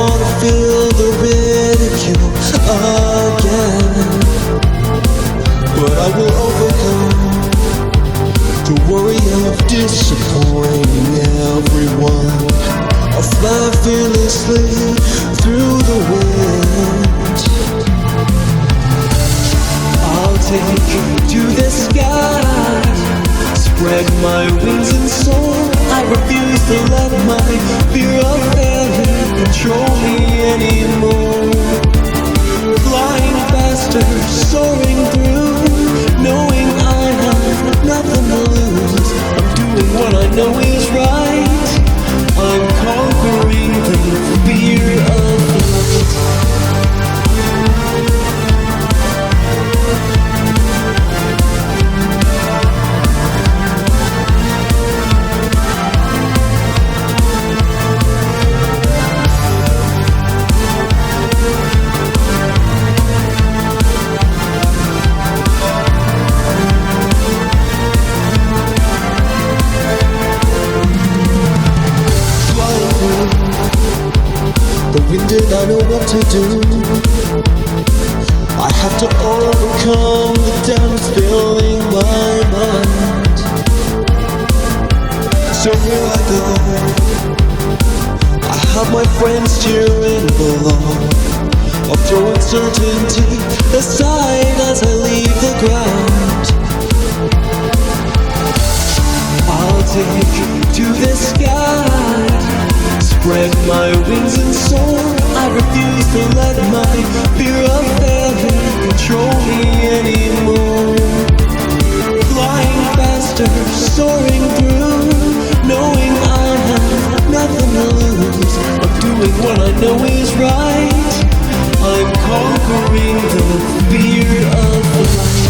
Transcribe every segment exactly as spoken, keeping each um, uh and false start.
wanna feel the ridicule again, but I will overcome the worry of disappointing everyone. I'll fly fearlessly through the wind. I'll take you to the sky, spread my wings and soar. I refuse to let my fear of failure control me anymore. Flying faster, soaring through, knowing I have nothing to lose. I'm doing what I know is right. I'm conquering the fear of flight. And I know what to do. I have to overcome the doubt that's filling my mind. So here I go. I have my friends cheering below. I'll throw uncertainty aside as I leave the ground. I'll take you to the sky, spread my wings and soar. I refuse to let my fear of failure control me anymore. Flying faster, soaring through, knowing I have nothing to lose. I'm doing what I know is right. I'm conquering the fear of flight.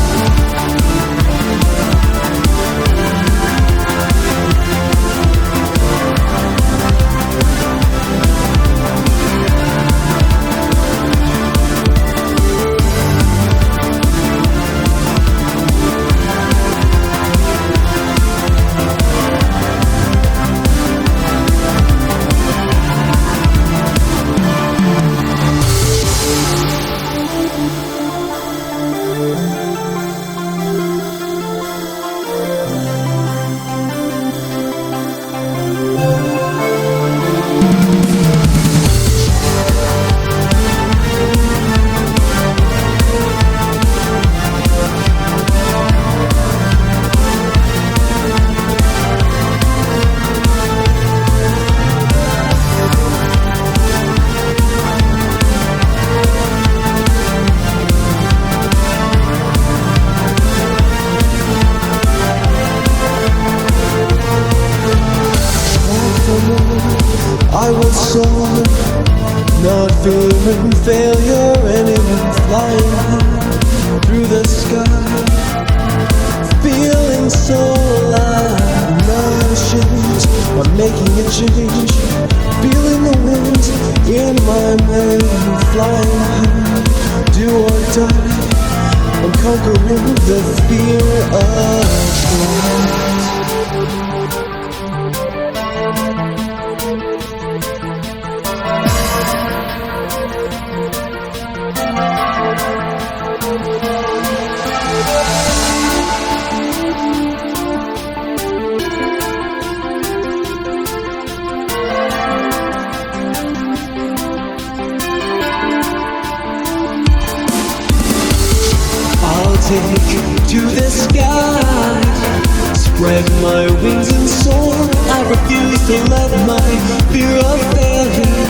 I will soar, not fearing failure anymore. Flying high through the sky, feeling so alive. Not ashamed, I'm making a change. Feeling the wind in my mane. Flying high, do or die. I'm conquering the fear of flight. Take you to the sky, spread my wings and soar. I refuse to let my fear of failure